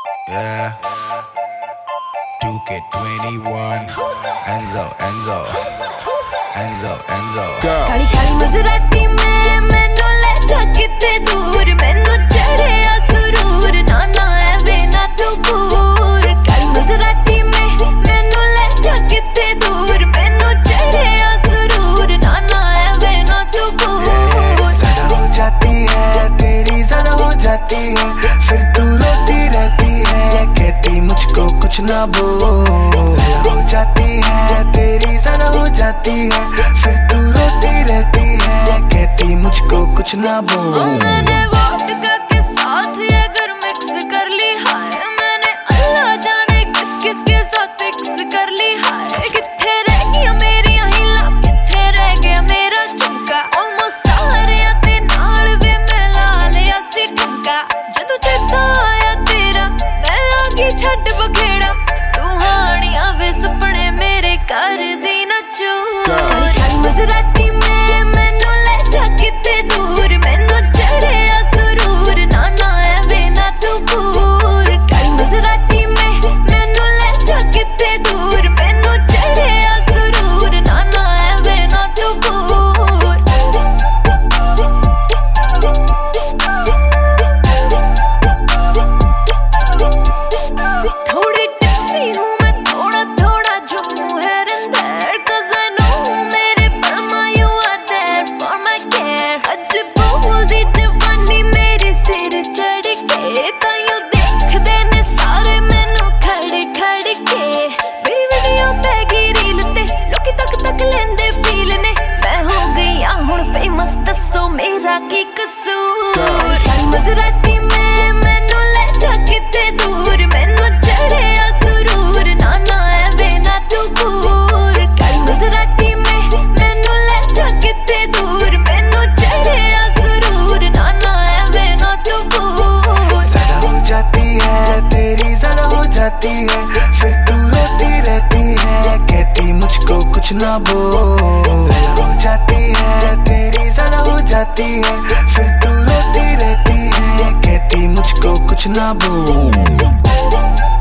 Yeah. 2K21. Enzo. Girl. Kali Kali मज़राटी में मैनू ले जा किते दूर, मैनू चढ़िया सुरूर, ना ना एवे ना तू भूर। काली मज़राटी में मैनू ले जा किते दूर, मैनू चढ़िया सुरूर, ना ना एवे ना तू भूर। ज़्यादा हो जाती है तेरी, ज़्यादा हो जाती है, फिर तू रोती रहती है, कहती मुझको कुछ ना बोल। ज़्यादा हो जाती है तेरी, ज़्यादा हो जाती है, फिर तू रोती रहती है, कहती मुझको कुछ ना बोल। मैंने वोडका के साथ ये अगर मिक्स कर ली, हाय मैंने अल्लाह जाने किस किस के साथ मिक्स कर ली। हाय किथे रह गया मेरी हिला, किथे रह गया मेरा झुमका, ऑलमोस्ट सारे ते नाल वे मैं ला लिया सी ठुमका। जदों चेता आया तेरा मैं आगे छड्ड बखेड़ा, तू हानियां वे सपने मेरे कर दी ना चूर। काली काली मज़राटी में मैनू ले जा किते दूर, मैनू चढ़िया सुरूर, ना ना एवे ना तू भूर। काली मज़राटी में मैनू ले जा किते दूर, मैनू चढ़िया सुरूर, ना ना एवे ना तू भूर। थोड़ी टिप्सी हूँ मैं, थोड़ा थोड़ा झूमू है रिंदर, 'cause I know मेरे पलमा you are there for my care। अज बोल दी जवानी मेरे सिर चढ़ के, ताइयों देखदे ने सारे मैनू खड़ खड़ के। मेरी वीडियो पै गई रील ते लोकी तक लेंदे फील ने, मैं हो गई हुण फेमस, दसो मेरा की कसूर। काली मज़राटी में मैनू ले जा किते दूर, मैनू चढ़िया सुरूर, ना ना एवे ना तू भूर। काली मज़राटी में मैनू ले जा किते दूर, मैनू चढ़िया सुरूर, ना ना एवे ना तू भूर। ज़्यादा हो जाती है तेरी, ज़्यादा हो जाती है, फिर तू रोती रहती है, कहती मुझको कुछ ना बोल। ज़्यादा हो जाती है तेरी, ज़्यादा हो जाती है, फिर तू रोती रहती है, कहती मुझको कुछ ना बोल।